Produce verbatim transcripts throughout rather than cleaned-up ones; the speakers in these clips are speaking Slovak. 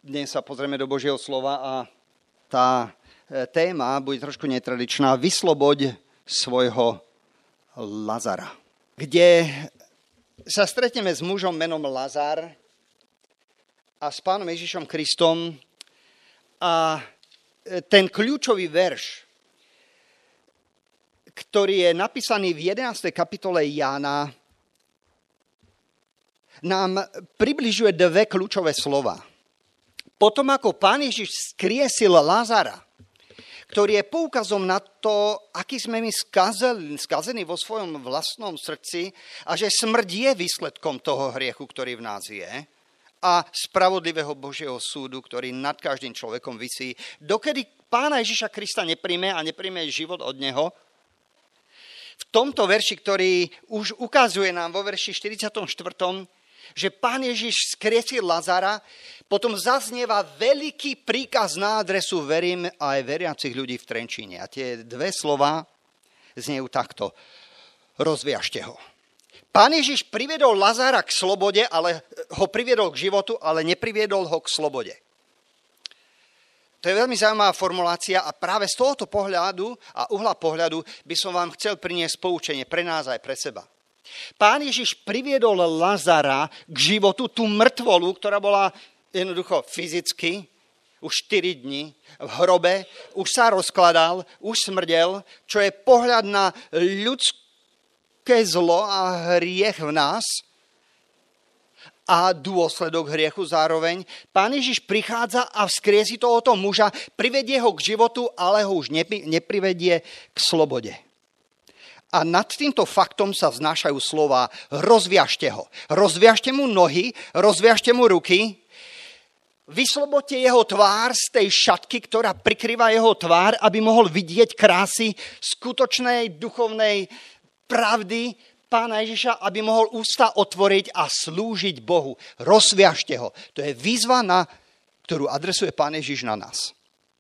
Dnes sa pozrieme do Božieho slova a tá téma bude trošku netradičná. Vysloboď svojho Lazara. Kde sa stretneme s mužom menom Lazar a s pánom Ježišom Kristom a ten kľúčový verš, ktorý je napísaný v jedenástej kapitole Jána, nám približuje dve kľúčové slova. Potom, ako pán Ježiš skriesil Lazara, ktorý je poukazom na to, aký sme my skazení, skazení vo svojom vlastnom srdci a že smrť je výsledkom toho hriechu, ktorý v nás je a spravodlivého Božieho súdu, ktorý nad každým človekom visí. Dokedy pána Ježiša Krista nepríjme a nepríjme život od neho, v tomto verši, ktorý už ukazuje nám vo verši štyridsiatom štvrtom, že pán Ježiš skriesil Lazara, potom zaznieva veľký príkaz na adresu verím aj veriacich ľudí v Trenčíne. A tie dve slova znejú takto. Rozviažte ho. Pán Ježiš priviedol Lazara k slobode, ale ho priviedol k životu, ale nepriviedol ho k slobode. To je veľmi zaujímavá formulácia a práve z tohoto pohľadu a uhla pohľadu by som vám chcel priniesť poučenie pre nás aj pre seba. Pán Ježiš priviedol Lazara k životu, tú mŕtvolu, ktorá bola jednoducho fyzicky už štyri dni v hrobe, už sa rozkladal, už smrdel, čo je pohľad na ľudské zlo a hriech v nás a dôsledok hriechu zároveň. Pán Ježiš prichádza a vzkriesi tohoto muža, privedie ho k životu, ale ho už neprivedie k slobode. A nad týmto faktom sa vznášajú slová rozviažte ho. Rozviažte mu nohy, rozviažte mu ruky, vyslobodte jeho tvár z tej šatky, ktorá prikrýva jeho tvár, aby mohol vidieť krásy skutočnej duchovnej pravdy pána Ježiša, aby mohol ústa otvoriť a slúžiť Bohu. Rozviažte ho. To je výzva, na ktorú adresuje pán Ježiš na nás.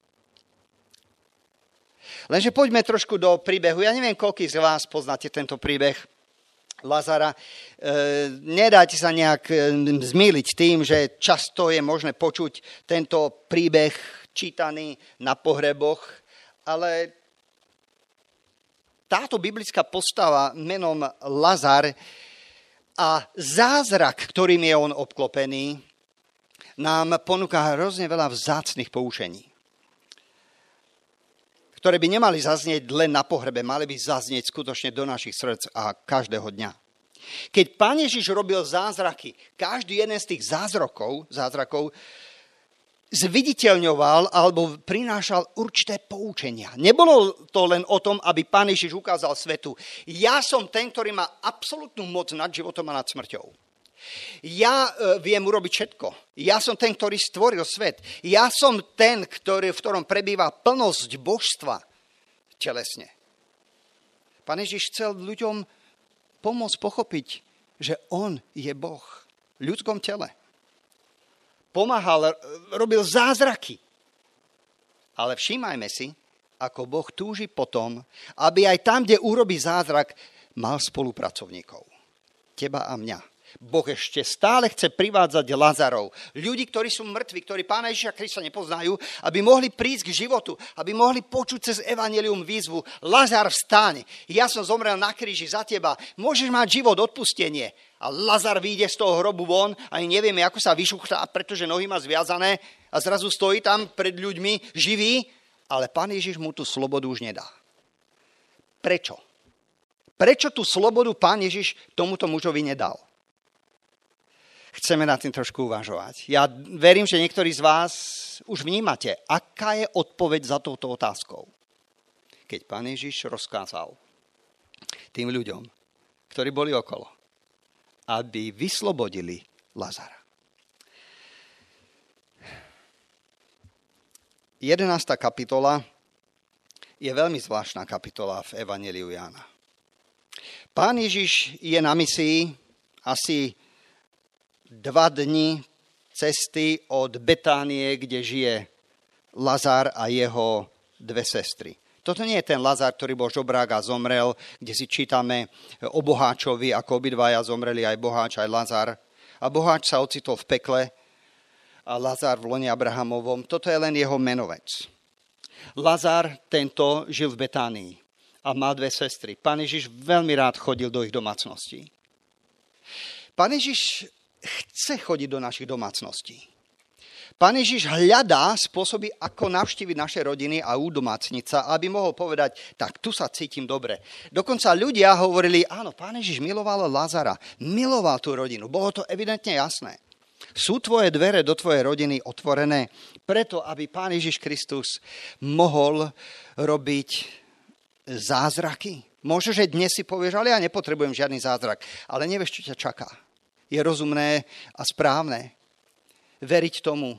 Lenže poďme trošku do príbehu. Ja neviem, koľký z vás poznáte tento príbeh Lazara. E, nedajte sa nejak zmýliť tým, že často je možné počuť tento príbeh čítaný na pohreboch, ale táto biblická postava menom Lazar a zázrak, ktorým je on obklopený, nám ponúka hrozne veľa vzácnych poučení, ktoré by nemali zaznieť len na pohrebe, mali by zaznieť skutočne do našich srdc a každého dňa. Keď pán Ježiš robil zázraky, každý jeden z tých zázrakov, zázrakov zviditeľňoval alebo prinášal určité poučenia. Nebolo to len o tom, aby pán Ježiš ukázal svetu. Ja som ten, ktorý má absolútnu moc nad životom a nad smrťou. Ja e, viem urobiť všetko. Ja som ten, ktorý stvoril svet. Ja som ten, ktorý, v ktorom prebýva plnosť božstva telesne. Pán Ježiš chcel ľuďom pomôcť pochopiť, že on je Boh v ľudskom tele. Pomáhal, robil zázraky. Ale všímajme si, ako Boh túži potom, aby aj tam, kde urobí zázrak, mal spolupracovníkov. Teba a mňa. Boh ešte stále chce privádzať Lazarov, ľudí, ktorí sú mŕtvi, ktorí pána Ježiša Krista nepoznajú, aby mohli prísť k životu, aby mohli počuť cez evanjelium výzvu. Lazar, vstaň, ja som zomrel na kríži za teba, môžeš mať život, odpustenie. A Lazar vyjde z toho hrobu von, ani nevieme, ako sa vyšuchtá, pretože nohy má zviazané a zrazu stojí tam pred ľuďmi živý, ale pán Ježiš mu tú slobodu už nedá. Prečo? Prečo tú slobodu pán Ježiš tomuto mužovi nedal? Chceme nad tým trošku uvažovať. Ja verím, že niektorí z vás už vnímate, aká je odpoveď za touto otázkou. Keď pán Ježiš rozkázal tým ľuďom, ktorí boli okolo, aby vyslobodili Lazara. jedenásta kapitola je veľmi zvláštna kapitola v Evanjeliu Jána. Pán Ježiš je na misii asi dva dni cesty od Betánie, kde žije Lazar a jeho dve sestry. Toto nie je ten Lazar, ktorý bol žobrák a zomrel, kde si čítame o boháčovi, ako obidvaja zomreli, aj boháč, aj Lazar. A boháč sa ocitol v pekle a Lazar v lone Abrahamovom, toto je len jeho menovec. Lazar tento žil v Betánii a má dve sestry. Pán Ježiš veľmi rád chodil do ich domácností. Pán Ježiš chce chodiť do našich domácností. Pán Ježiš hľadá spôsoby, ako navštíviť naše rodiny a udomácniť sa, aby mohol povedať, tak tu sa cítim dobre. Dokonca ľudia hovorili, áno, Pán Ježiš miloval Lazara, miloval tú rodinu. Bolo to evidentne jasné. Sú tvoje dvere do tvojej rodiny otvorené preto, aby Pán Ježiš Kristus mohol robiť zázraky. Možno, že dnes si povieš, ale ja nepotrebujem žiadny zázrak, ale nevieš, čo ťa čaká. Je rozumné a správne veriť tomu,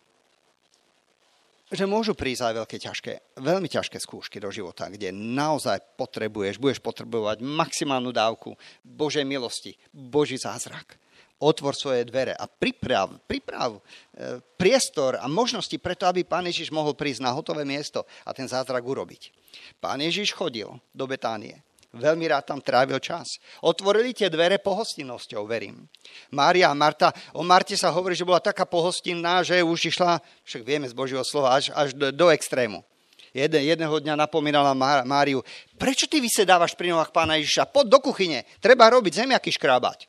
že môžu prísť aj veľké ťažké, veľmi ťažké skúšky do života, kde naozaj potrebuješ, budeš potrebovať maximálnu dávku Božej milosti, Boží zázrak. Otvor svoje dvere a priprav, priprav e, priestor a možnosti preto, aby Pán Ježiš mohol prísť na hotové miesto a ten zázrak urobiť. Pán Ježiš chodil do Betánie. Veľmi rád tam trávil čas. Otvorili tie dvere pohostinnosťou, verím. Mária a Marta, o Marte sa hovorí, že bola taká pohostinná, že už išla, však vieme z Božieho slova, až, až do, do extrému. Jeden, jedného dňa napomínala Máriu, prečo ty vysedávaš pri nohách Pána Ježiša? Poď do kuchyne, treba robiť zemiaky škrábať.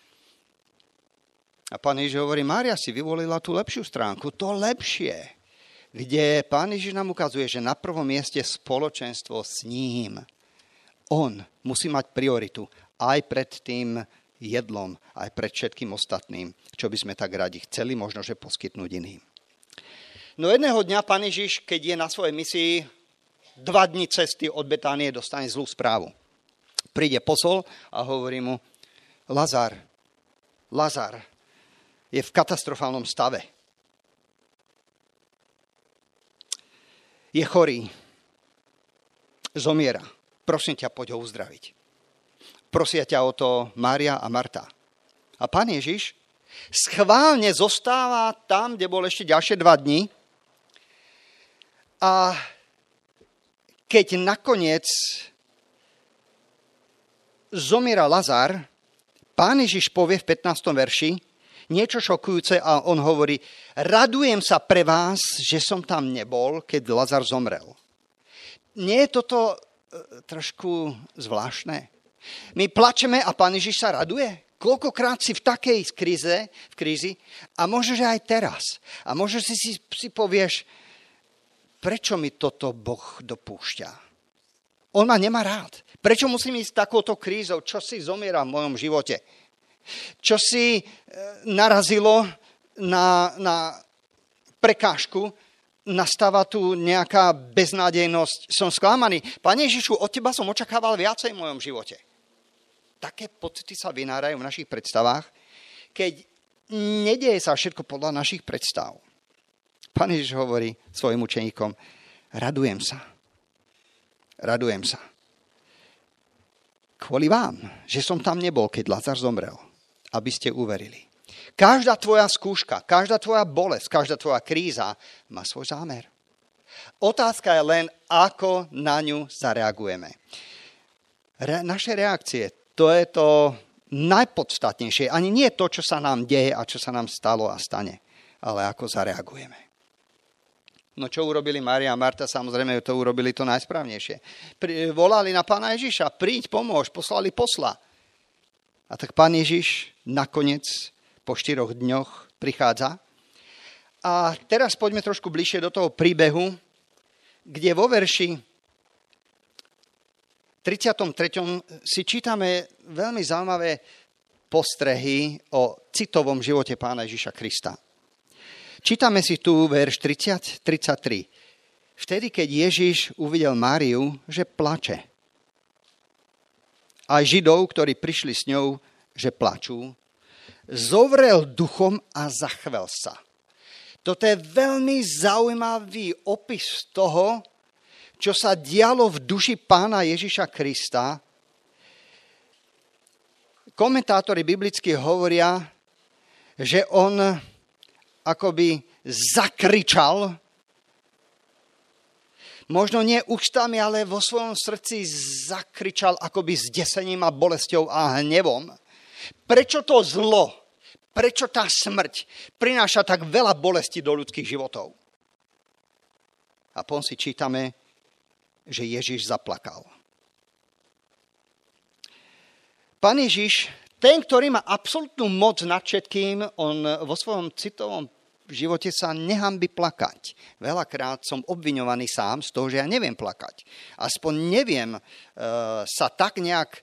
A Pán Ježiš hovorí, Mária si vyvolila tú lepšiu stránku, to lepšie, kde Pán Ježiš nám ukazuje, že na prvom mieste spoločenstvo s ním. On musí mať prioritu aj pred tým jedlom, aj pred všetkým ostatným, čo by sme tak radi chceli možno, že poskytnúť iným. No jedného dňa Pán Ježiš, keď je na svojej misii, dva dni cesty od Betánie dostane zlú správu. Príde posol a hovorí mu, Lazar, Lazar je v katastrofálnom stave. Je chorý. Zomiera. Prosím ťa, poď ho uzdraviť. Prosia ťa o to Mária a Marta. A Pán Ježiš schválne zostáva tam, kde bol ešte ďalšie dva dni. A keď nakoniec zomiera Lazar, Pán Ježiš povie v pätnástom verši niečo šokujúce a on hovorí, radujem sa pre vás, že som tam nebol, keď Lazar zomrel. Nie je toto trošku zvláštne? My plačeme a Pán Ježiš sa raduje? Koľkokrát si v takej kríze, v krízi a možno, že aj teraz. A možno si, si, si povieš, prečo mi toto Boh dopúšťa? On ma nemá rád. Prečo musím ísť takouto krízou? Čo si zomiera v mojom živote? Čo si narazilo na, na prekážku? Nastáva tu nejaká beznádejnosť, som sklamaný. Pane Ježišu, od teba som očakával viacej v mojom živote. Také pocity sa vynárajú v našich predstavách, keď nedieje sa všetko podľa našich predstav. Pán Ježiš hovorí svojim učeníkom, radujem sa. Radujem sa. Kvôli vám, že som tam nebol, keď Lazar zomrel, aby ste uverili. Každá tvoja skúška, každá tvoja bolesť, každá tvoja kríza má svoj zámer. Otázka je len, ako na ňu zareagujeme. Re- naše reakcie, to je to najpodstatnejšie. Ani nie to, čo sa nám deje a čo sa nám stalo a stane, ale ako zareagujeme. No čo urobili Mária a Marta? Samozrejme, to urobili to najsprávnejšie. Pri- volali na Pána Ježiša, príď, pomôž, poslali posla. A tak Pán Ježiš nakoniec po štyroch dňoch prichádza. A teraz poďme trošku bližšie do toho príbehu, kde vo verši tridsiatom treťom si čítame veľmi zaujímavé postrehy o citovom živote Pána Ježiša Krista. Čítame si tu verš tridsať tridsaťtri. Vtedy, keď Ježiš uvidel Máriu, že plače. Aj Židov, ktorí prišli s ňou, že plačú, zovrel duchom a zachvel sa. Toto je veľmi zaujímavý opis toho, čo sa dialo v duši Pána Ježiša Krista. Komentátori biblicky hovoria, že on akoby zakričal, možno nie ústami, ale vo svojom srdci zakričal akoby s desením a bolesťou a hnevom. Prečo to zlo? Prečo tá smrť prináša tak veľa bolesti do ľudských životov? A potom si čítame, že Ježiš zaplakal. Pán Ježiš, ten, ktorý má absolútnu moc nad všetkým, on vo svojom citovom živote sa nehanbí plakať. Veľakrát som obviňovaný sám z toho, že ja neviem plakať. Aspoň neviem uh, sa tak nejak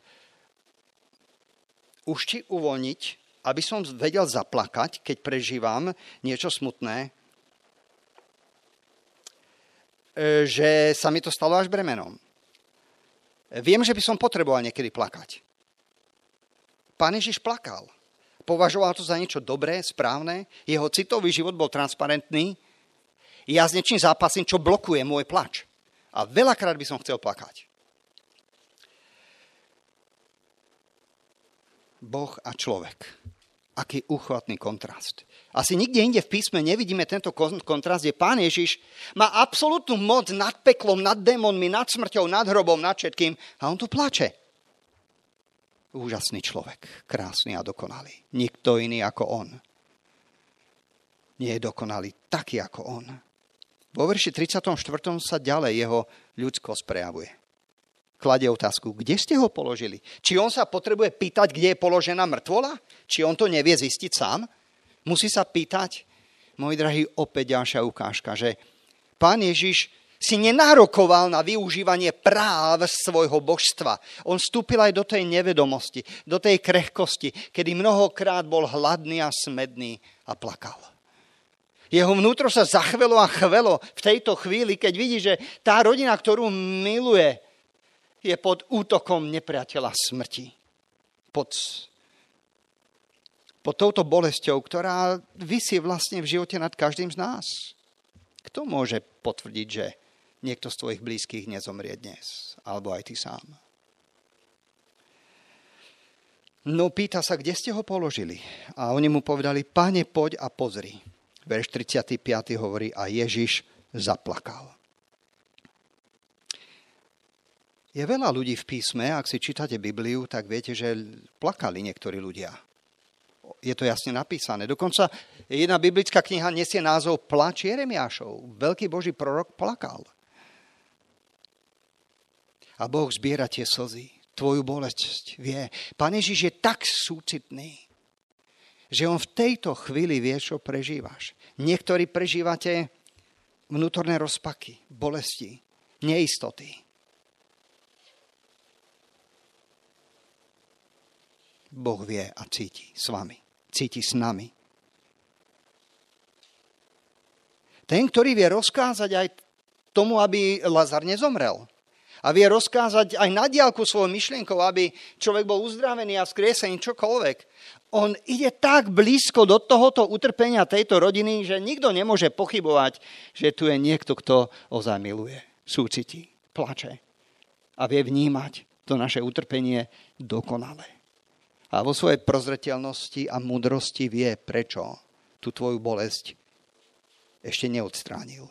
ušti uvoľniť, aby som vedel zaplakať, keď prežívam niečo smutné, že sa mi to stalo až bremenom. Viem, že by som potreboval niekedy plakať. Pán Ježiš plakal. Považoval to za niečo dobré, správne. Jeho citový život bol transparentný. Ja s niečím zápasím, čo blokuje môj plač. A veľakrát by som chcel plakať. Boh a človek. Aký úchvatný kontrast. Asi nikde inde v písme nevidíme tento kontrast, kde Pán Ježiš má absolútnu moc nad peklom, nad démonmi, nad smrťou, nad hrobom, nad všetkým. A on tu plače. Úžasný človek, krásny a dokonalý. Nikto iný ako on. Nie je dokonalý taký ako on. Vo verši tridsiatom štvrtom sa ďalej jeho ľudskosť prejavuje. Kladie otázku, kde ste ho položili? Či on sa potrebuje pýtať, kde je položená mŕtvola? Či on to nevie zistiť sám? Musí sa pýtať? Môj drahý, opäť ďalšia ukážka, že Pán Ježiš si nenárokoval na využívanie práv svojho božstva. On vstúpil aj do tej nevedomosti, do tej krehkosti, kedy mnohokrát bol hladný a smedný a plakal. Jeho vnútro sa zachvelo a chvelo v tejto chvíli, keď vidí, že tá rodina, ktorú miluje, je pod útokom nepriateľa smrti. Pod, pod touto bolesťou, ktorá visí vlastne v živote nad každým z nás. Kto môže potvrdiť, že niekto z tvojich blízkych nezomrie dnes? Alebo aj ty sám. No pýta sa, kde ste ho položili? A oni mu povedali, Pane, poď a pozri. Verš tridsiaty piaty hovorí, a Ježiš zaplakal. Je veľa ľudí v písme, ak si čítate Bibliu, tak viete, že plakali niektorí ľudia. Je to jasne napísané. Dokonca jedna biblická kniha nesie názov Plač Jeremiášov. Veľký Boží prorok plakal. A Boh zbiera tie slzy. Tvoju bolesť vie. Pán Ježiš je tak súcitný, že on v tejto chvíli vie, čo prežívaš. Niektorí prežívate vnútorné rozpaky, bolesti, neistoty. Boh vie a cíti s vami. Cíti s nami. Ten, ktorý vie rozkázať aj tomu, aby Lazar nezomrel. A vie rozkázať aj na diaľku svojou myšlienkou, aby človek bol uzdravený a vzkriesený čokoľvek. On ide tak blízko do tohoto utrpenia tejto rodiny, že nikto nemôže pochybovať, že tu je niekto, kto ozaj miluje, súcití, plače a vie vnímať to naše utrpenie dokonale. A vo svojej prozreteľnosti a múdrosti vie, prečo tú tvoju bolesť ešte neodstránil.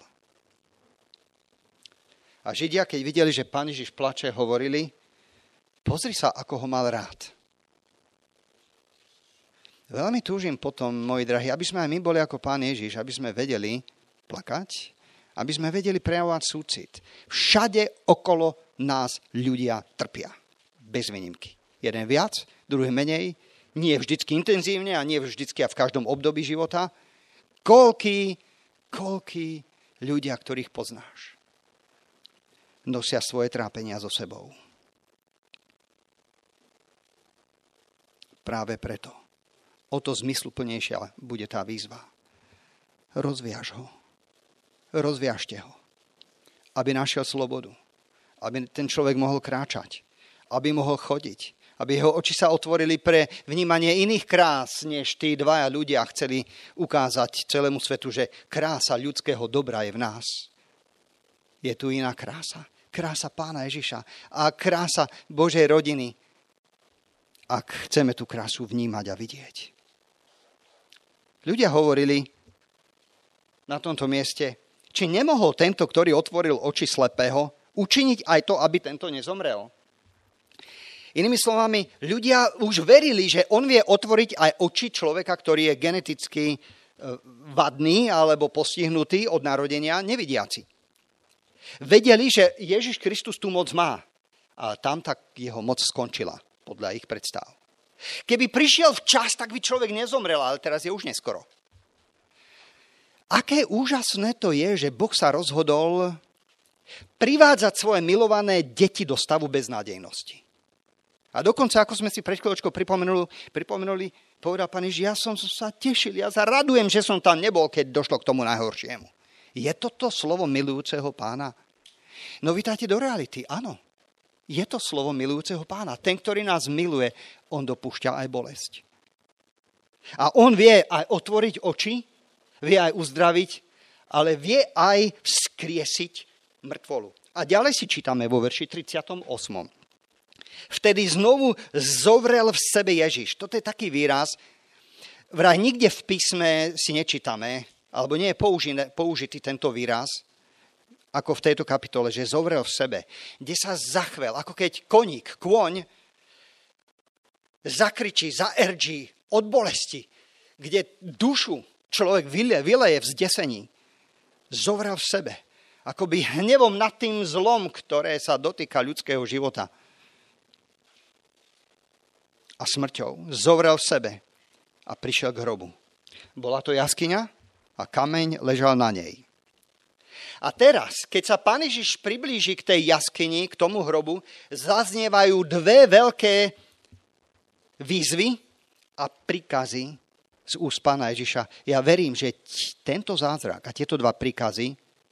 A Židia, keď videli, že Pán Ježiš plače, hovorili, pozri sa, ako ho mal rád. Veľmi túžim potom, moji drahí, aby sme aj my boli ako Pán Ježiš, aby sme vedeli plakať, aby sme vedeli prejavovať súcit. Všade okolo nás ľudia trpia. Bez výnimky. Jeden viac, druhý menej, nie vždycky intenzívne a nie vždycky a v každom období života. Koľký, koľký ľudia, ktorých poznáš, nosia svoje trápenia so sebou. Práve preto o to zmysluplnejšia bude tá výzva. Rozviaž ho. Rozviažte ho. Aby našiel slobodu. Aby ten človek mohol kráčať. Aby mohol chodiť. Aby jeho oči sa otvorili pre vnímanie iných krás, než tí dvaja ľudia chceli ukázať celému svetu, že krása ľudského dobra je v nás. Je tu iná krása. Krása Pána Ježiša a krása Božej rodiny, ak chceme tú krásu vnímať a vidieť. Ľudia hovorili na tomto mieste, či nemohol tento, ktorý otvoril oči slepého, učiniť aj to, aby tento nezomrel. Inými slovami, ľudia už verili, že on vie otvoriť aj oči človeka, ktorý je geneticky vadný alebo postihnutý od narodenia, nevidiaci. Vedeli, že Ježiš Kristus tú moc má, ale tam tak jeho moc skončila, podľa ich predstav. Keby prišiel včas, tak by človek nezomrel, ale teraz je už neskoro. Aké úžasné to je, že Boh sa rozhodol privádzať svoje milované deti do stavu beznádejnosti. A dokonca, ako sme si pred chvíľočkou pripomenuli, pripomenuli, povedal Pán Ježiš, ja som sa tešil, ja sa radujem, že som tam nebol, keď došlo k tomu najhoršiemu. Je toto slovo milujúceho Pána? No vítajte do reality, áno. Je to slovo milujúceho Pána. Ten, ktorý nás miluje, on dopúšťa aj bolesť. A on vie aj otvoriť oči, vie aj uzdraviť, ale vie aj vzkriesiť mŕtvolu. A ďalej si čítame vo verši tridsiatom ôsmom. Vtedy znovu zovrel v sebe Ježiš. Toto je taký výraz, vraj nikde v písme si nečítame, alebo nie je použitý, použitý tento výraz, ako v tejto kapitole, že zovrel v sebe, kde sa zachvel, ako keď koník, kôň, zakričí, zaerdží od bolesti, kde dušu človek vyleje v zdesení. Zovrel v sebe, akoby hnevom nad tým zlom, ktoré sa dotýka ľudského života. A smrťou zovrel v sebe a prišiel k hrobu. Bola to jaskyňa a kameň ležal na nej. A teraz, keď sa Pán Ježiš priblíži k tej jaskyni, k tomu hrobu, zaznievajú dve veľké výzvy a príkazy z úst Pána Ježiša. Ja verím, že tento zázrak a tieto dva príkazy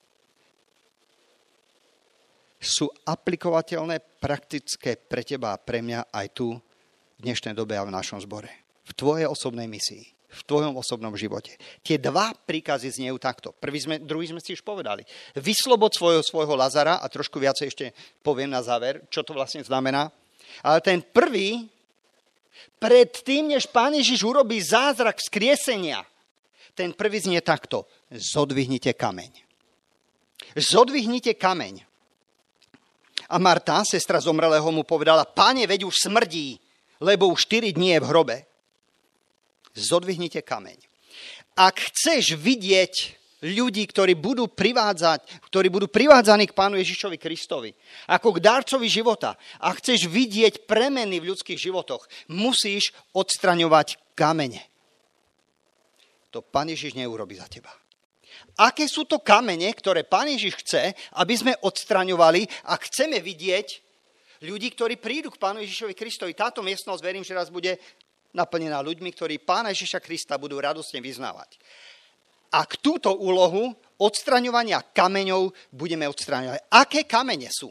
sú aplikovateľné, praktické pre teba a pre mňa aj tu v dnešnej dobe a v našom zbore. V tvojej osobnej misii, v tvojom osobnom živote. Tie dva príkazy zniejú takto. Prvý sme, druhý sme si už povedali. Vyslobod svojho, svojho Lazara a trošku viacej ešte poviem na záver, čo to vlastne znamená. Ale ten prvý, pred tým, než Pán Ježiš urobí zázrak vzkriesenia, ten prvý znie takto. Zodvihnite kameň. Zodvihnite kameň. A Marta, sestra zomrelého, mu povedala, Pane, veď už smrdí, lebo už štyri dní je v hrobe. Zodvihnite kameň. Ak chceš vidieť ľudí, ktorí budú privádzať, ktorí budú privádzaní k Pánu Ježišovi Kristovi, ako k darcovi života, a chceš vidieť premeny v ľudských životoch, musíš odstraňovať kamene. To Pán Ježiš neurobí za teba. Aké sú to kamene, ktoré Pán Ježiš chce, aby sme odstraňovali, a chceme vidieť ľudí, ktorí prídu k Pánu Ježišovi Kristovi. Táto miestnosť, verím, že raz bude naplnená ľuďmi, ktorí Pána Ježiša Krista budú radostne vyznávať. A k túto úlohu odstraňovania kameňov budeme odstraňovať. Aké kamene sú?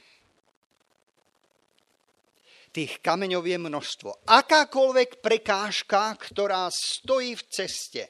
Tých kameňov je množstvo. Akákoľvek prekážka, ktorá stojí v ceste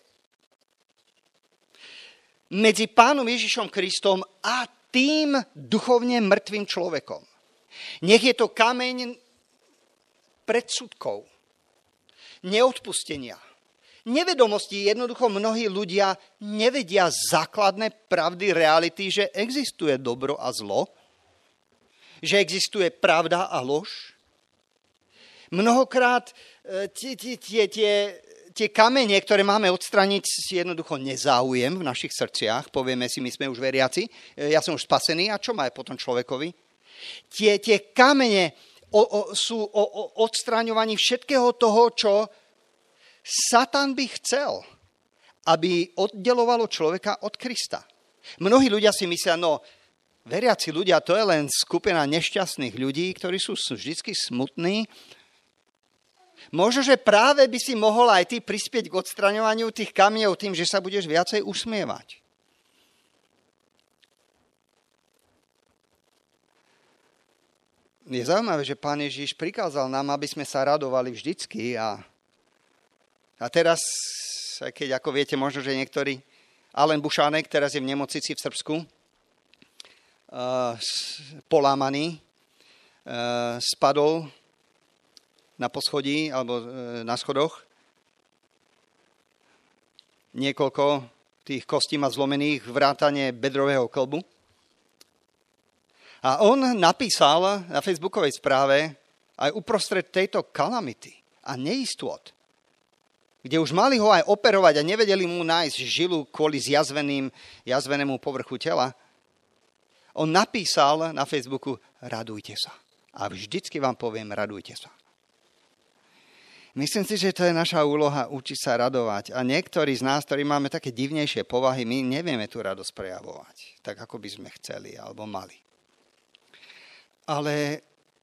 medzi Pánom Ježišom Kristom a tým duchovne mŕtvým človekom. Nech je to kameň predsudkov, neodpustenia, nevedomosti. Jednoducho mnohí ľudia nevedia základné pravdy reality, že existuje dobro a zlo, že existuje pravda a lož. Mnohokrát tie, tie, tie, tie, tie kamene, ktoré máme odstraniť, si jednoducho nezáujem v našich srdciach. Povieme si, my sme už veriaci, ja som už spasený, a čo má potom človekovi? Tie, tie kamene o, o, sú o, o odstraňovaní všetkého toho, čo Satan by chcel, aby oddelovalo človeka od Krista. Mnohí ľudia si myslia, no veriaci ľudia, to je len skupina nešťastných ľudí, ktorí sú vždy smutní. Možno, že práve by si mohol aj ty prispieť k odstraňovaniu tých kameňov tým, že sa budeš viacej usmievať. Je zaujímavé, že Pán Ježiš prikázal nám, aby sme sa radovali vždycky, a, a teraz, keď ako viete, možno, že niektorí, Alen Bušánek teraz je v nemocnici v Srbsku, uh, polámaný, uh, spadol na poschodí alebo uh, na schodoch. Niekoľko tých kostí má zlomených, vrátane bedrového kĺbu. A on napísal na facebookovej správe, aj uprostred tejto kalamity a neistôt, kde už mali ho aj operovať a nevedeli mu nájsť žilu kvôli zjazveným, jazvenému povrchu tela, on napísal na Facebooku, radujte sa. A vždycky vám poviem, radujte sa. Myslím si, že to je naša úloha učiť sa radovať. A niektorí z nás, ktorí máme také divnejšie povahy, my nevieme tú radosť prejavovať, tak ako by sme chceli alebo mali. Ale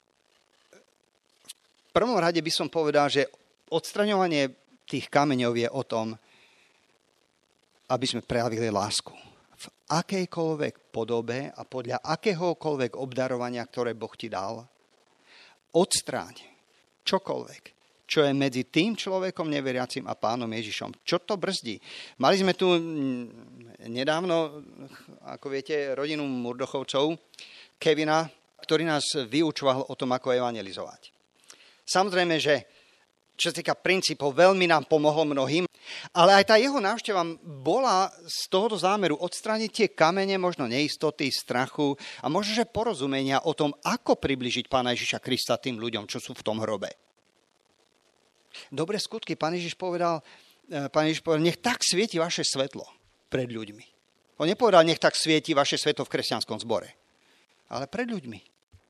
v prvom rade by som povedal, že odstraňovanie tých kameňov je o tom, aby sme prejavili lásku. V akejkoľvek podobe a podľa akéhokoľvek obdarovania, ktoré Boh ti dal, odstráň čokoľvek, čo je medzi tým človekom neveriacim a Pánom Ježišom. Čo to brzdí? Mali sme tu nedávno, ako viete, rodinu Murdochovcov, Kevina, ktorý nás vyučoval o tom, ako evangelizovať. Samozrejme, že čo sa týka princípov, veľmi nám pomohol mnohým, ale aj tá jeho návšteva bola z tohoto zámeru odstrániť tie kamene, možno neistoty, strachu a možno, že porozumenia o tom, ako približiť Pána Ježiša Krista tým ľuďom, čo sú v tom hrobe. Dobré skutky, Pán Ježiš povedal, Pán Ježiš povedal, nech tak svieti vaše svetlo pred ľuďmi. On nepovedal, nech tak svieti vaše svetlo v kresťanskom zbore, ale pred ľuďmi.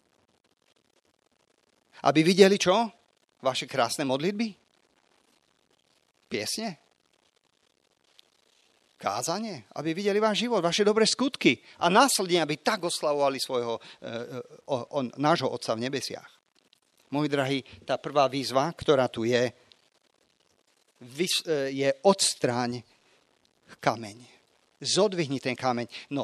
Aby videli čo? Vaše krásne modlitby? Piesne? Kázanie? Aby videli váš život, vaše dobré skutky a následne, aby tak oslavovali svojho, o, o, nášho Otca v nebesiach. Moji drahí, tá prvá výzva, ktorá tu je, je odstráň kameň. Zodvihni ten kameň. No,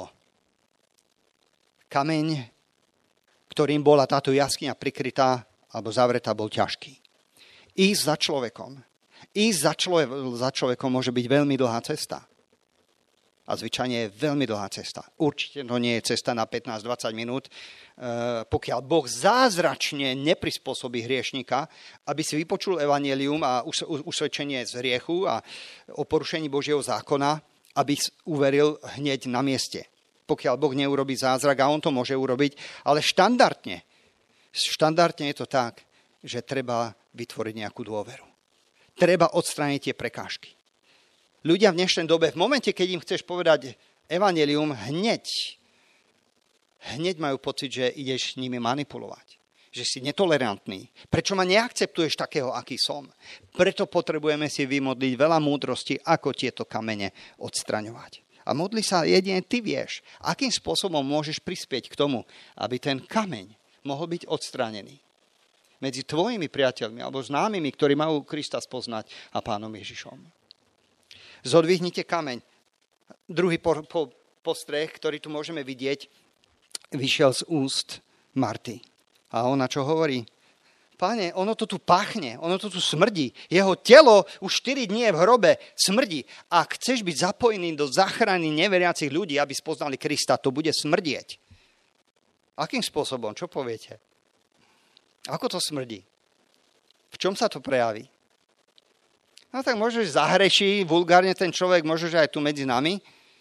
kameň, ktorým bola táto jaskyňa prikrytá alebo zavretá, bol ťažký. Ísť za človekom. Ísť za, človek, za človekom môže byť veľmi dlhá cesta. A zvyčajne je veľmi dlhá cesta. Určite to nie je cesta na pätnásť dvadsať minút, pokiaľ Boh zázračne neprispôsobí hriešnika, aby si vypočul evanjelium a usvedčenie z hriechu a o porušení Božieho zákona, aby uveril hneď na mieste. Pokiaľ Boh neurobí zázrak, a on to môže urobiť, ale štandardne, štandardne je to tak, že treba vytvoriť nejakú dôveru. Treba odstrániť tie prekážky. Ľudia v dnešnej dobe, v momente, keď im chceš povedať evanjelium, hneď, hneď majú pocit, že ideš nimi manipulovať. Že si netolerantný. Prečo ma neakceptuješ takého, aký som? Preto potrebujeme si vymodliť veľa múdrosti, ako tieto kamene odstraňovať. A modli sa jedine ty vieš, akým spôsobom môžeš prispieť k tomu, aby ten kameň mohol byť odstránený medzi tvojimi priateľmi alebo známymi, ktorí majú Krista spoznať a Pánom Ježišom. Zodvihnite kameň. Druhý po, po, postreh, ktorý tu môžeme vidieť, vyšiel z úst Marty. A ona čo hovorí? Pane, ono to tu pachne, ono to tu smrdí. Jeho telo už štyri dní je v hrobe, smrdí. Ak chceš byť zapojený do záchrany neveriacich ľudí, aby spoznali Krista, to bude smrdieť. Akým spôsobom? Čo poviete? Ako to smrdí? V čom sa to prejaví? No tak možno, že zahreší vulgárne ten človek, možno, že aj tu medzi nami.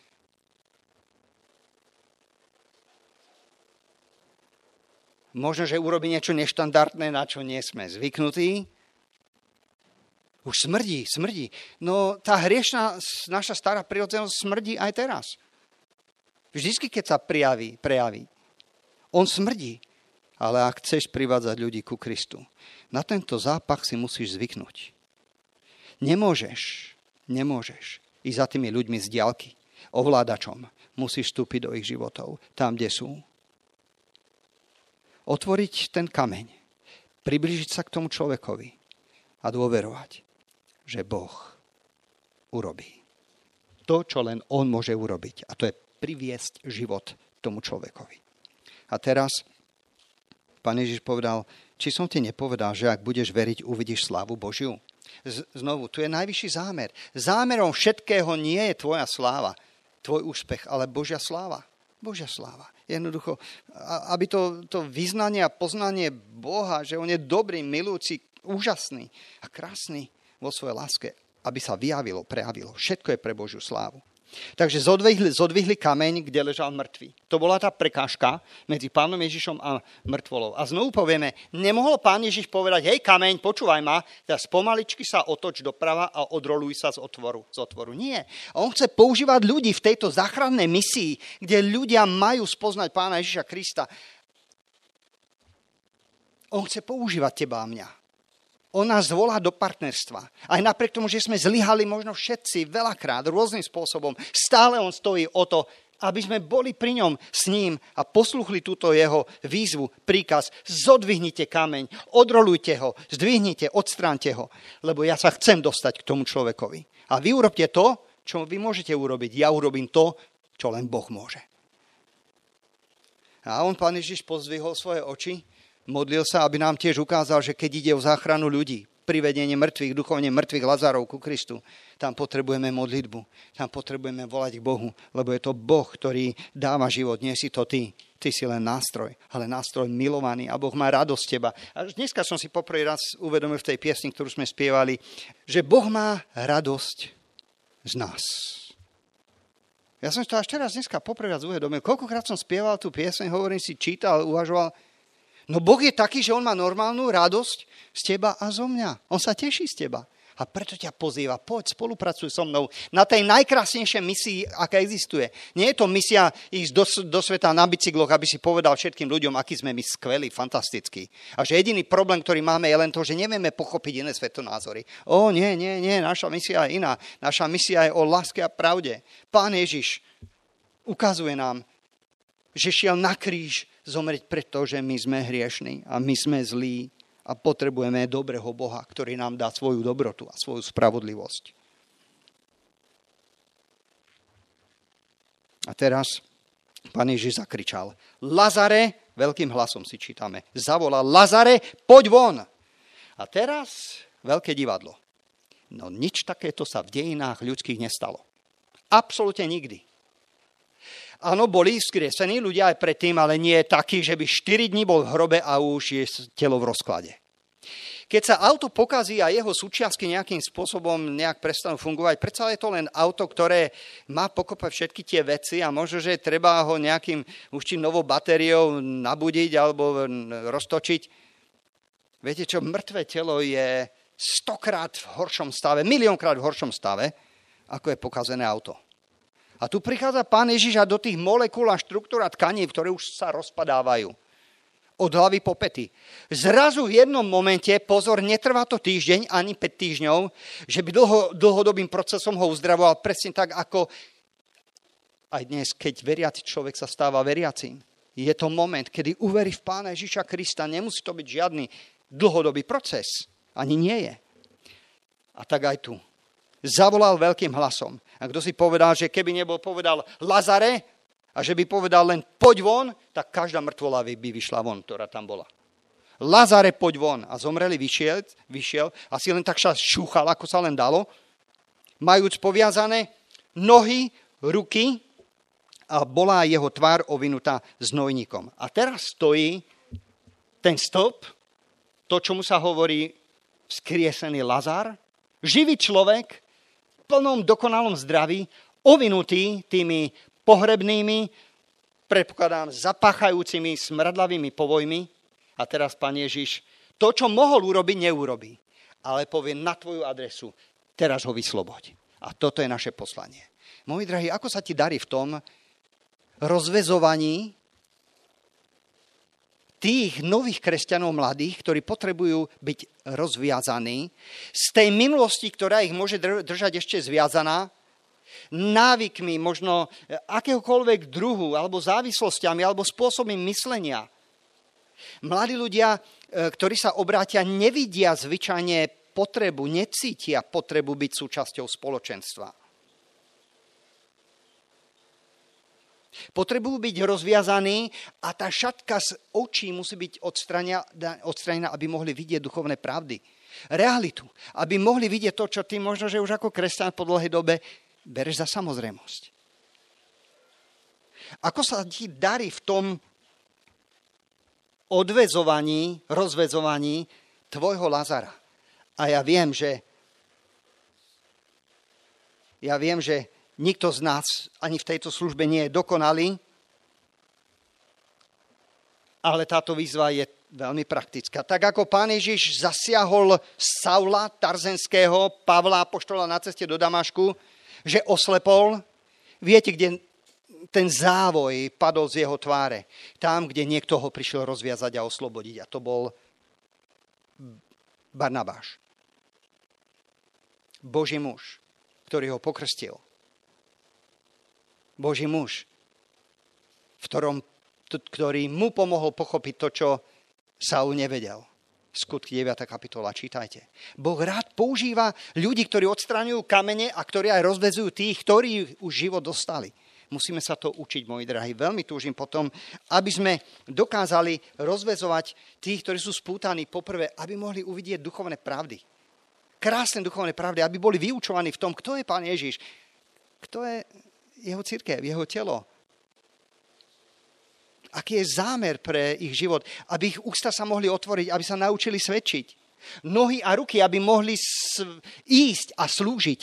Možno, že urobí niečo neštandardné, na čo nie sme zvyknutí. Už smrdí, smrdí. No tá hriešná, naša stará prirodzenosť smrdí aj teraz. Vždycky, keď sa prijaví, prejaví. On smrdí. Ale ak chceš privádzať ľudí ku Kristu, na tento zápach si musíš zvyknúť. Nemôžeš, nemôžeš ísť za tými ľuďmi z diaľky, ovládačom. Musíš vstúpiť do ich životov, tam, kde sú. Otvoriť ten kameň, priblížiť sa k tomu človekovi a dôverovať, že Boh urobí to, čo len on môže urobiť. A to je priviesť život tomu človekovi. A teraz Pán Ježiš povedal, či som ti nepovedal, že ak budeš veriť, uvidíš slávu Božiu. Z- znovu, tu je najvyšší zámer. Zámerom všetkého nie je tvoja sláva, tvoj úspech, ale Božia sláva. Božia sláva. Jednoducho, aby to, to vyznanie a poznanie Boha, že on je dobrý, milujúci, úžasný a krásny vo svojej láske, aby sa vyjavilo, prejavilo. Všetko je pre Božiu slávu. Takže zodvihli, zodvihli kameň, kde ležal mŕtvy. To bola tá prekážka medzi pánom Ježišom a mŕtvolou. A znovu povieme, nemohol pán Ježiš povedať, hej kameň, počúvaj ma, teraz pomaličky sa otoč doprava a odroluj sa z otvoru. Z otvoru. Nie. On chce používať ľudí v tejto záchrannej misii, kde ľudia majú spoznať pána Ježiša Krista. On chce používať teba a mňa. On nás volá do partnerstva. Aj napriek tomu, že sme zlyhali možno všetci veľakrát, rôznym spôsobom, stále on stojí o to, aby sme boli pri ňom s ním a posluchli túto jeho výzvu, príkaz. Zodvihnite kameň, odrolujte ho, zdvihnite, odstránte ho, lebo ja sa chcem dostať k tomu človekovi. A vy urobte to, čo vy môžete urobiť. Ja urobím to, čo len Boh môže. A on, pán Ježiš, pozdvihol svoje oči, modlil sa, aby nám tiež ukázal, že keď ide o záchranu ľudí, privedenie mŕtvych, duchovne mŕtvych Lazarov ku Kristu, tam potrebujeme modlitbu, tam potrebujeme volať k Bohu, lebo je to Boh, ktorý dáva život, nie si to ty. Ty si len nástroj, ale nástroj milovaný a Boh má radosť z teba. A dneska som si poprvý raz uvedomil v tej piesni, ktorú sme spievali, že Boh má radosť z nás. Ja som to až teraz dneska poprvý raz uvedomil. Koľkokrát som spieval tú pieseň, hovorím si, čítal, uvažoval. No Boh je taký, že on má normálnu radosť z teba a zo mňa. On sa teší z teba. A preto ťa pozýva, poď, spolupracuj so mnou na tej najkrásnejšej misii, aká existuje. Nie je to misia ísť do, do sveta na bicykloch, aby si povedal všetkým ľuďom, aký sme my skvelí, fantastickí. A že jediný problém, ktorý máme, je len to, že nevieme pochopiť iné svetonázory. Ó, nie, nie, nie, naša misia je iná. Naša misia je o láske a pravde. Pán Ježiš ukazuje nám, že šiel na kríž zomrieť preto, že my sme hriešní a my sme zlí a potrebujeme dobrého Boha, ktorý nám dá svoju dobrotu a svoju spravodlivosť. A teraz pán Ježiš zakričal, Lazare, veľkým hlasom si čítame, zavolal, Lazare, poď von. A teraz veľké divadlo. No nič takéto sa v dejinách ľudských nestalo. Absolútne nikdy. Áno, boli vzkriesení ľudia aj predtým, ale nie je taký, že by štyri dni bol v hrobe a už je telo v rozklade. Keď sa auto pokazí a jeho súčiastky nejakým spôsobom nejak prestanú fungovať, predsa je to len auto, ktoré má pokope všetky tie veci a možno, že treba ho nejakým už či novou batériou nabudiť alebo roztočiť. Viete čo, mŕtve telo je stokrát v horšom stave, miliónkrát v horšom stave, ako je pokazené auto. A tu prichádza pán Ježiš a do tých molekúl a štruktúr a tkaní, ktoré už sa rozpadávajú. Od hlavy po pety. Zrazu v jednom momente, pozor, netrvá to týždeň ani päť týždňov, že by dlho, dlhodobým procesom ho uzdravoval presne tak, ako aj dnes, keď veriaci človek sa stáva veriacím. Je to moment, kedy uverí v pána Ježiša Krista. Nemusí to byť žiadny dlhodobý proces. Ani nie je. A tak aj tu. Zavolal veľkým hlasom. A kto si povedal, že keby nebol povedal Lazare a že by povedal len poď von, tak každá mŕtvola by vyšla von, ktorá tam bola. Lazare, poď von. A zomreli vyšiel, vyšiel a si len tak sa šúchal, ako sa len dalo, majúc poviazané nohy, ruky a bola jeho tvár ovinutá znojníkom. A teraz stojí ten stĺp, to, čomu sa hovorí vzkriesený Lazar, živý človek, v plnom dokonalom zdraví, ovinutý tými pohrebnými, predpokladám, zapáchajúcimi smradlavými povojmi. A teraz pán Ježiš to, čo mohol urobiť, neurobí. Ale povie na tvoju adresu, teraz ho vysloboď. A toto je naše poslanie. Moji drahí, ako sa ti darí v tom rozväzovaní tých nových kresťanov mladých, ktorí potrebujú byť rozviazaní z tej minulosti, ktorá ich môže držať ešte zviazaná, návykmi možno akéhokoľvek druhu, alebo závislostiami, alebo spôsobmi myslenia. Mladí ľudia, ktorí sa obrátia, nevidia zvyčajne potrebu, necítia potrebu byť súčasťou spoločenstva. Potrebujú byť rozviazaní a tá šatka z očí musí byť odstranená, aby mohli vidieť duchovné pravdy. Realitu. Aby mohli vidieť to, čo ty možno, že už ako kresťan po dlhej dobe bereš za samozrejmosť. Ako sa ti darí v tom odväzovaní, rozväzovaní tvojho Lazara? A ja viem, že ja viem, že Nikto z nás ani v tejto službe nie je dokonalý, ale táto výzva je veľmi praktická. Tak ako Pán Ježiš zasiahol Saula Tarzenského, Pavla apoštola na ceste do Damašku, že oslepol, viete, kde ten závoj padol z jeho tváre? Tam, kde niekto ho prišiel rozviazať a oslobodiť. A to bol Barnabáš. Boží muž, ktorý ho pokrstil. Boží muž, v ktorom, ktorý mu pomohol pochopiť to, čo Saul nevedel. Skutky deviata kapitola, čítajte. Boh rád používa ľudí, ktorí odstraňujú kamene a ktorí aj rozvezujú tých, ktorí už život dostali. Musíme sa to učiť, moji drahí. Veľmi túžim potom, aby sme dokázali rozvezovať tých, ktorí sú spútaní poprvé, aby mohli uvidieť duchovné pravdy. Krásne duchovné pravdy, aby boli vyučovaní v tom, kto je Pán Ježiš, kto je jeho cirkev, jeho telo. Aký je zámer pre ich život, aby ich ústa sa mohli otvoriť, aby sa naučili svedčiť. Nohy a ruky, aby mohli ísť a slúžiť.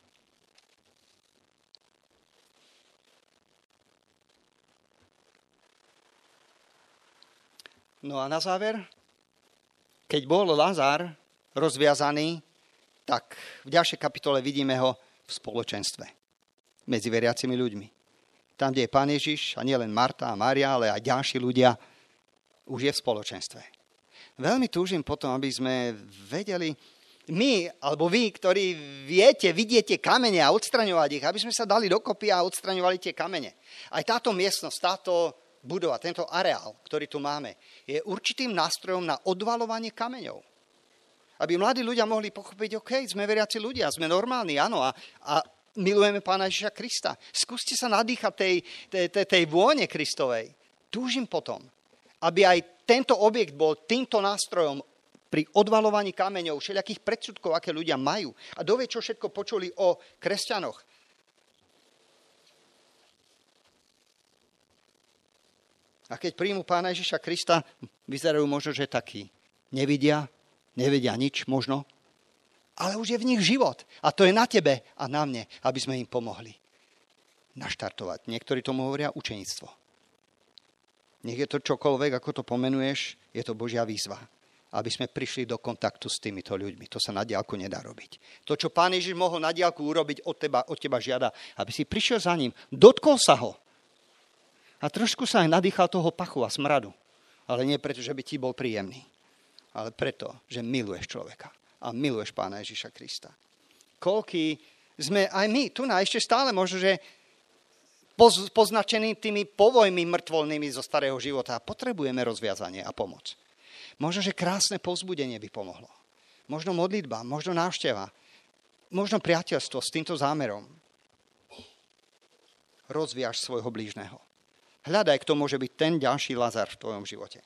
No a na záver, keď bol Lazár rozviazaný, tak v ďalšej kapitole vidíme ho v spoločenstve medzi veriacimi ľuďmi. Tam, kde je Pán Ježiš, a nielen Marta a Mária, ale aj ďalší ľudia, už je v spoločenstve. Veľmi túžim potom, aby sme vedeli, my, alebo vy, ktorí viete, vidiete kamene a odstraňovať ich, aby sme sa dali dokopy a odstraňovali tie kamene. Aj táto miestnosť, táto budova, tento areál, ktorý tu máme, je určitým nástrojom na odvalovanie kameňov. Aby mladí ľudia mohli pochopiť, OK, sme veriaci ľudia, sme normálni, áno, a, a milujeme Pána Ježiša Krista. Skúste sa nadýchať tej, tej, tej, tej vône Kristovej. Túžim potom, aby aj tento objekt bol týmto nástrojom pri odvalovaní kameňov, všelijakých predsudkov, aké ľudia majú. A dovie, čo všetko počuli o kresťanoch. A keď príjmu Pána Ježiša Krista, vyzerajú možno, že takí. Nevidia, nevedia nič možno, ale už je v nich život. A to je na tebe a na mne, aby sme im pomohli naštartovať. Niektorí tomu hovoria učeníctvo. Nech je to čokoľvek, ako to pomenuješ, je to Božia výzva. Aby sme prišli do kontaktu s týmito ľuďmi. To sa na diaľku nedá robiť. To, čo Pán Ježiš mohol na diaľku urobiť, od teba, od teba žiada, aby si prišiel za ním, dotkol sa ho. A trošku sa aj nadýchal toho pachu a smradu. Ale nie preto, že by ti bol príjemný. Ale preto, že miluješ človeka. A miluješ Pána Ježiša Krista. Koľký sme aj my, tu na ešte stále možno, že poz, poznačení tými povojmi mŕtvolnými zo starého života. Potrebujeme rozviazanie a pomoc. Možno, že krásne povzbudenie by pomohlo. Možno modlitba, možno návšteva, možno priateľstvo s týmto zámerom. Rozviaž svojho blížneho. Hľadaj, kto môže byť ten ďalší Lazar v tvojom živote.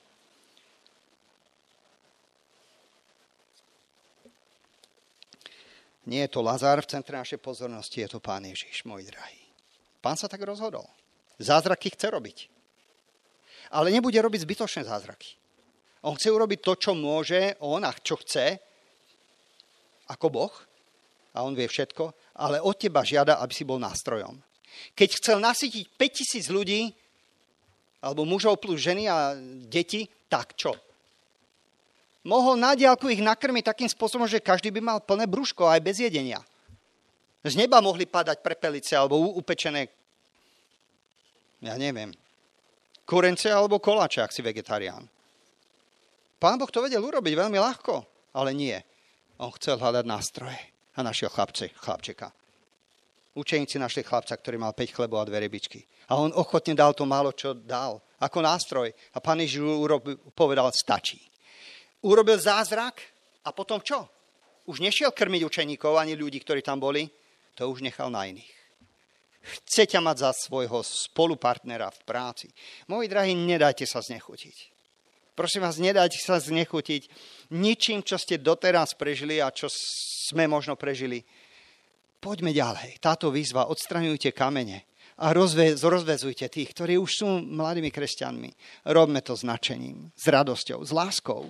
Nie je to Lazar v centre našej pozornosti, je to Pán Ježiš, môj drahý. Pán sa tak rozhodol. Zázraky chce robiť. Ale nebude robiť zbytočné zázraky. On chce urobiť to, čo môže, on a čo chce, ako Boh, a on vie všetko, ale od teba žiada, aby si bol nástrojom. Keď chcel nasytiť päťtisíc ľudí, alebo mužov plus ženy a deti, tak čo? Mohol na diaľku ich nakrmiť takým spôsobom, že každý by mal plné brúško aj bez jedenia. Z neba mohli padať prepelice alebo upečené, ja neviem, kurence alebo koláče, ak si vegetarián. Pán Boh to vedel urobiť veľmi ľahko, ale nie. On chcel hľadať nástroje a našiel chlapce, chlapčeka. Učeníci našli chlapca, ktorý mal päť chlebov a dve rybičky. A on ochotne dal to málo, čo dal, ako nástroj. A Pán Ježiš povedal, stačí. Urobil zázrak a potom čo? Už nešiel krmiť učeníkov ani ľudí, ktorí tam boli. To už nechal na iných. Chce ťa mať za svojho spolupartnera v práci. Moji drahí, nedajte sa znechutiť. Prosím vás, nedajte sa znechutiť ničím, čo ste doteraz prežili a čo sme možno prežili. Poďme ďalej. Táto výzva, odstraňujte kamene a rozve, rozvezujte tých, ktorí už sú mladými kresťanmi. Robme to s nadšením, s radosťou, s láskou.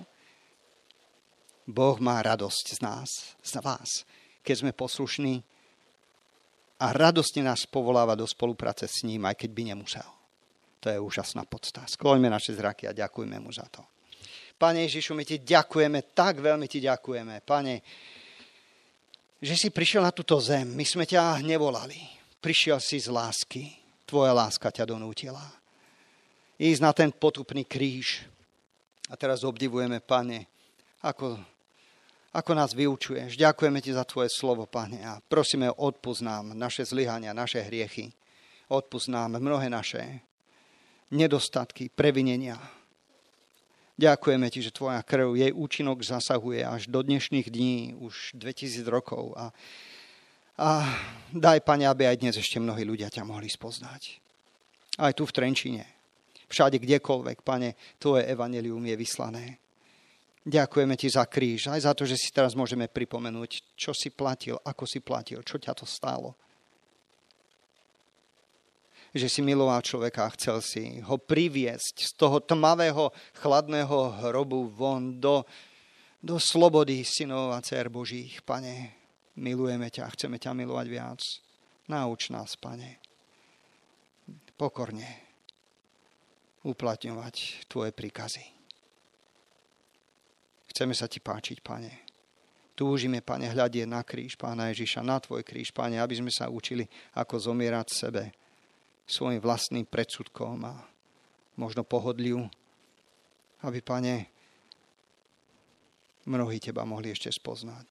Boh má radosť z nás, z vás, keď sme poslušní a radostne nás povoláva do spolupráce s ním, aj keď by nemusel. To je úžasná podsta. Skloňme naše zraky a ďakujme mu za to. Pane Ježišu, my ti ďakujeme, tak veľmi ti ďakujeme. Pane, že si prišiel na túto zem, my sme ťa nevolali. Prišiel si z lásky, tvoja láska ťa donútila. Ísť na ten potupný kríž. A teraz obdivujeme, Pane, ako, ako nás vyučuješ. Ďakujeme ti za tvoje slovo, Pane, a prosíme, odpusť nám naše zlyhania, naše hriechy. Odpusť nám mnohé naše nedostatky, previnenia. Ďakujeme ti, že tvoja krv, jej účinok zasahuje až do dnešných dní, už dvetisíc rokov. A, a daj, Pane, aby aj dnes ešte mnohí ľudia ťa mohli spoznať. Aj tu v Trenčíne. Všade, kdekoľvek, Pane, tvoje evanjelium je vyslané. Ďakujeme ti za kríž, aj za to, že si teraz môžeme pripomenúť, čo si platil, ako si platil, čo ťa to stálo. Že si miloval človeka a chcel si ho priviesť z toho tmavého, chladného hrobu von do, do slobody synov a dcér Božích. Pane, milujeme ťa, chceme ťa milovať viac. Nauč nás, Pane, pokorne uplatňovať tvoje príkazy. Chceme sa ti páčiť, Pane. Túžime, Pane, hľadieť na kríž Pána Ježiša, na tvoj kríž, Pane, aby sme sa učili, ako zomierať sebe, svojim vlastným predsudkom a možno pohodliu, aby, Pane, mnohí teba mohli ešte spoznať.